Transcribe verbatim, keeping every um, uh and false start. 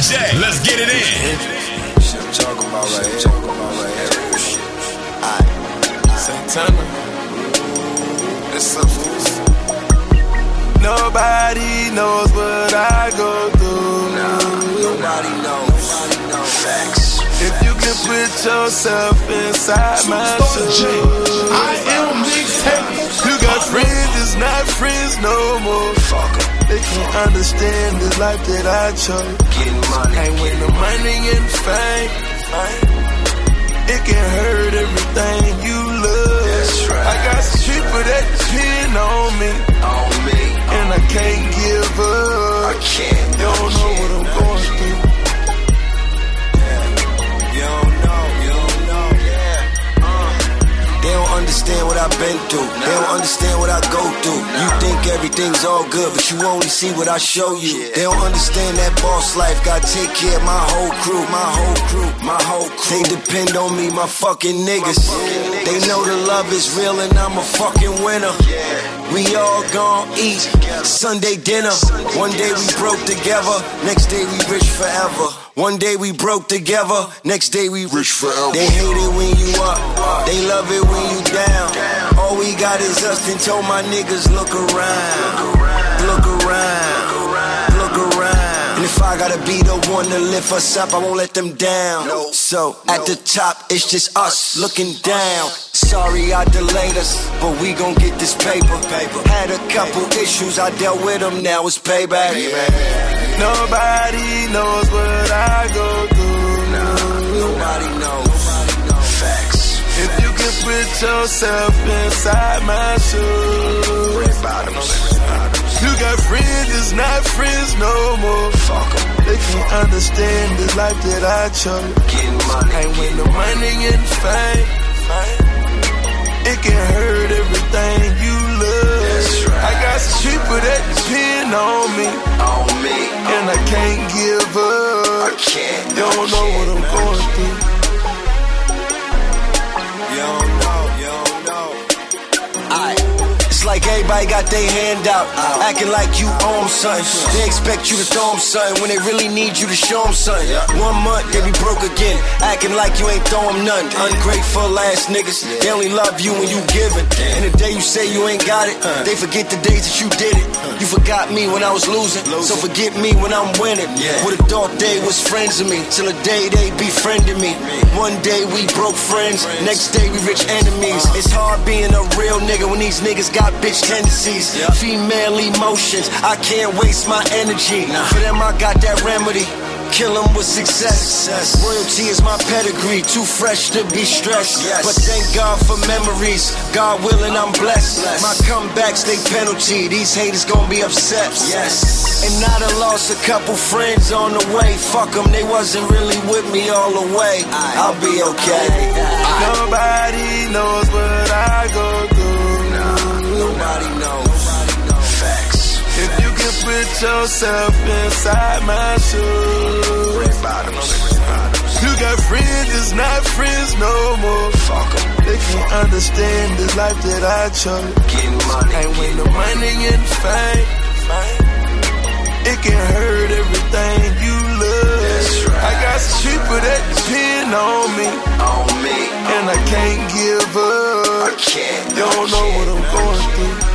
J. Let's get it in. Shit I'm talking about right here. Talking about right here. Alright. Santana. It's up for us. Nobody knows what I go through. Nah, nobody knows. Nobody knows. Facts. If you can put yourself inside my shoes. I am mixtape. You got friends, it's not friends no more. Fuck em. They can't understand this life that I chose. Getting money. And when the money and fame, it can hurt everything you love. That's right. I got some people that depend on me. On me. And I can't give up. I can't. You don't know what I'm going through. You don't know, you don't know. Yeah. Uh. They don't understand what I've been through. Nah. They don't understand what I go through. Nah. You think everything's all good, but you only see what I show you. Yeah. They don't understand that boss life. Gotta take care of my whole crew, my whole crew, my whole crew. They depend on me, my fucking niggas. My fucking niggas. They know the love is real and I'm a fucking winner. Yeah. We all gon' eat Sunday dinner. One day we broke together, next day we rich forever. One day we broke together, next day we rich forever. They hate it when you up, they love it when you down. All we got is us, and told my niggas look around, look around, look around. And if I gotta be the one to lift us up, I won't let them down. So at the top, it's just us looking down. Sorry I delayed us, but we gon' get this paper. Had a couple issues, I dealt with them, now it's payback. Nobody knows what I go through. Nah, nobody knows. Facts. If you can put yourself inside my shoes. Red bottoms. You got friends, it's not friends no more. Fuck em. They can't understand this life that I chose. Getting money. And when the money and fame, it can hurt everything you love. That's right. I got some people that depend on me. On me. And I can't give up. I can't. You don't know what I'm going through. You don't know, you don't know. Aight. It's like everybody got their hand out, uh, acting like you own something. They expect you to throw them something when they really need you to show them something. One month they be broke again, acting like you ain't throw them nothing. Ungrateful ass niggas, they only love you when you giving. And the day you say you ain't got it, they forget the days that you did it. You forgot me when I was losing, so forget me when I'm winning. Would've thought they was friends of me, till the day they befriended me. One day we broke friends, next day we rich enemies. It's hard being a real nigga when these niggas got bitch tendencies, female emotions. I can't waste my energy. For them I got that remedy, kill them with success. Royalty is my pedigree, too fresh to be stressed. But thank God for memories, God willing I'm blessed. My comebacks they penalty, these haters gon' be upset. And I done lost a couple friends on the way. Fuck them, they wasn't really with me all the way. I'll be okay. Nobody knows what I go through. Nobody knows. Facts. If you can put yourself inside my shoes. Red bottoms. You got friends, it's not friends no more. Fuck em. They can't understand this life that I chose. Getting money. And when the money and fame, it can hurt everything you love. That's right. I got some people that depend on me. On me. And I can't give up. I can't. You don't know what I'm going through.